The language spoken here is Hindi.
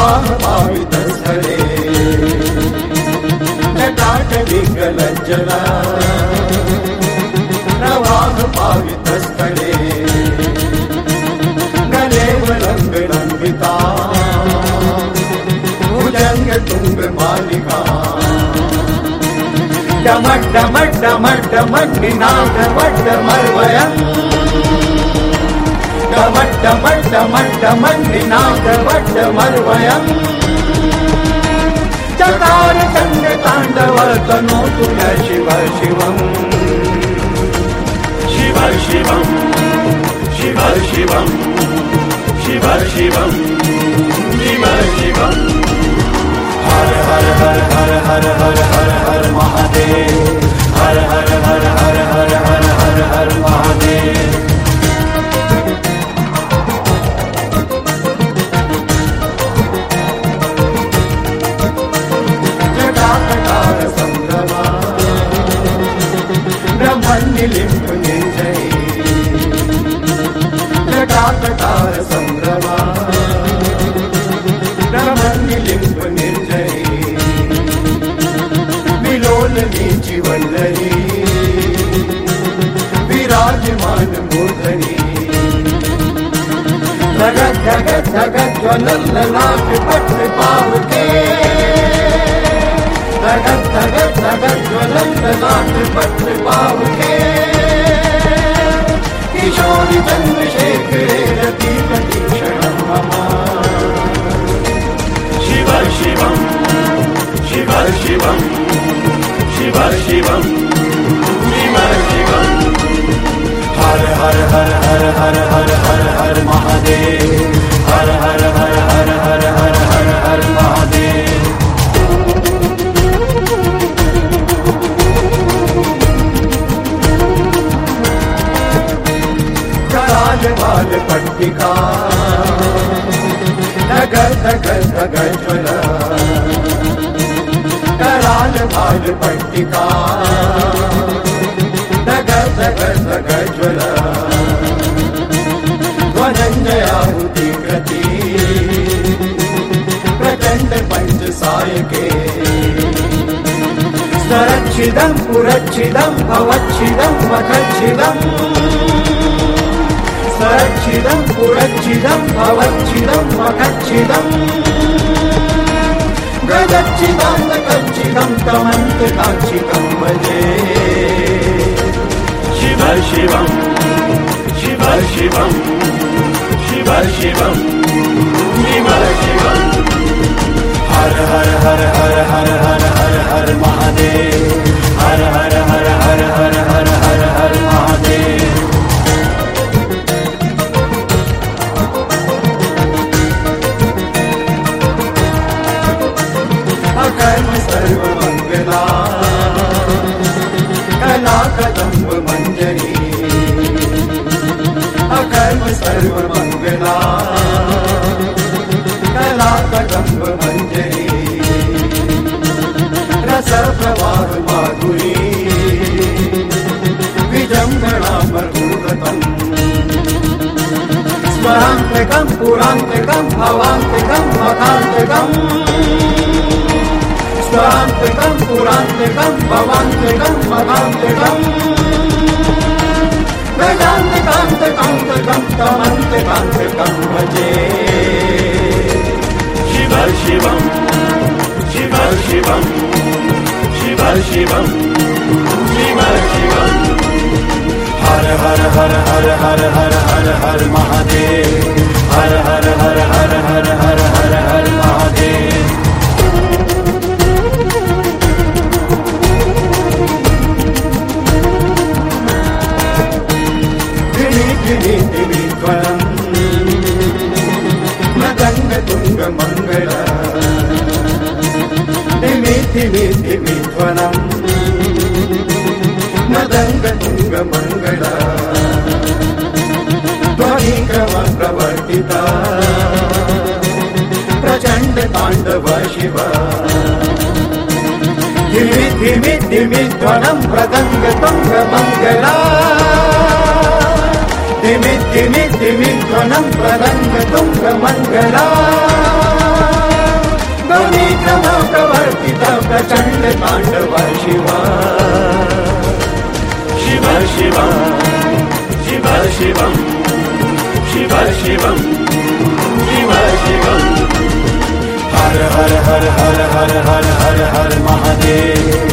प्रवाह पावितस्थले जटाटविकलज्जल प्रवाह पावितस्थले गलेवलम्बिता भुजंग तुंग मालिका डमट डमट डमट डमट निनाद वट मर्वयम् डमट डमट डमट डमट निनाद वट मर्वयम् चकार चंड तांडव तनो तुल शिव शिवम् शिव शिवम् शिव शिवम् शिव शिवम् शिव शिवम् हर हर हर हर हर हर हर हर महादेव हर हर हर हर हर हर हर हर महादेव जटाकटार संभ्रमा ब्रह्मनिलिम्ब निर्जय जटाकटार संभ्रमा ब्रह्मनिलिम्ब निर्जय मीची वल्लरी विराजमान मूर्धनि धगत धगत धगत ज्वलन ललाट पट पावके धगत धगत धगत ज्वलन ललाट पट पावके किशोरी चंद्रशेखरे रतिपति क्षणं मम शिव शिवम् शिव शिवम् शिव शिवम् शिव शिवम् हर हर हर हर हर हर हर हर महादेव हर हर हर हर हर हर हर हर महादेव कराल बाल पट्टिका नगर नगर नगर ज्वला कराल बाल पट्टिका नगर नगर नगर ज्वला ध्वनंजयाहुति कृति प्रचंड पंच सायके स्वरच्छिदं पुरच्छिदं भवच्छिदं मखच्छिदं स्वरच्छिदं पुरच्छिदं भवच्छिदं मखच्छिदं गजच्छिदान्तकच्छिदं तमन्तकाक्षिकं भजे शिव शिवम् शिव शिवम् शिव शिवम् शिव शिवम् हर हर हर हर हर हर हर हर महादेव हर हर हर हर हर हर हर हर महादेव कर्म सर्वमंगला कला कदम्ब मंजरी अकर्म सर्वमंगला कला कदम्ब मंजरी रस प्रवाह माधुरी विजंगणा मधुरतम स्वरांतकं पुरांतकं भवांतकं मखांतकं स्वरांतकं पुरांतकं भवांतकं मखांतकं वेदांतकांतकांतकं तमंतकांतकं भजे शिव शिवम् शिव शिवम् शिव शिवम् शिव शिवम् हर हर हर हर हर हर हर हर महादेव हर हर हर हर हर हर हर हर महादेव मदंग तुंग मंगल दिमि दिमि दिमि ध्वनम मदंग तुंग मंगल ध्वनि क्रम प्रवर्तिता प्रचंड तांडव शिव दिमि दिमि दिमि ध्वनम मदंग तुंग मंगला दिमि दिमि दिमि ध्वनं प्रदंग तुंग मंगला शिवं शिव शिवं शिव शिवं शिव शिवं हर हर हर हर हर हर हर हर महादेव।